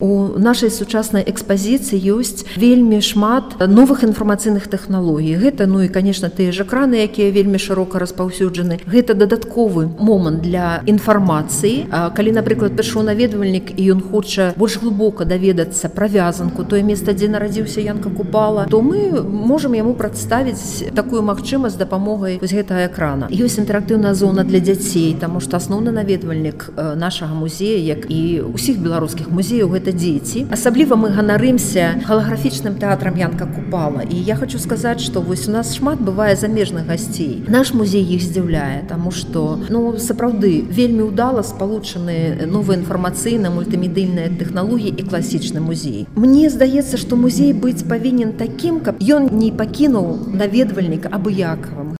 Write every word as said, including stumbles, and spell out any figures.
У нашай сучаснай экспазіцыі ёсць вельмі шмат новых інфармацыйных тэхналогій. Гэта, ну і, конечно, тыя ж экраны, якія вельмі шырока распаўсюджаны. Гэта дадатковы момант для інфармацыі. Калі, напрыклад, прыйшоў наведвальнік і ён хоча больш глыбока даведацца пра вязанку, тое месца, дзе нарадзіўся Янка Купала, то мы можам яму прадставіць такую магчымасць з дапамогай вось гэтага экрана. Ёсць інтэрактыўная зона для дзяцей, таму што асноўны наведвальнік нашага музея, як і ўсіх беларускіх музеяў, гэта дзеці. Асабліва мы ганарымся халаграфічным тэатрам Янка Купала. І я хочу сказаць, што вось у нас шмат бывае замежных гасцей. Наш музей іх здзіўляе, таму што, ну, сапраўды, вельмі ўдала спалучаны новыя інфармацыйныя, мультымедыйныя тэхналогіі і класічны музей. Мне здаецца, што музей быць павінен такім, каб ён не пакінуў наведвальніка абыякавым.